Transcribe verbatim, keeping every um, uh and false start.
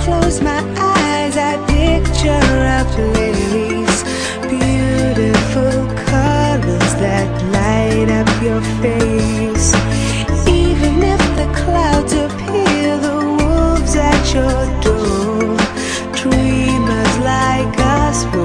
close my eyes, I picture a place, beautiful colors that light up your face. Even if the clouds appear, the wolves at your door, dreamers like us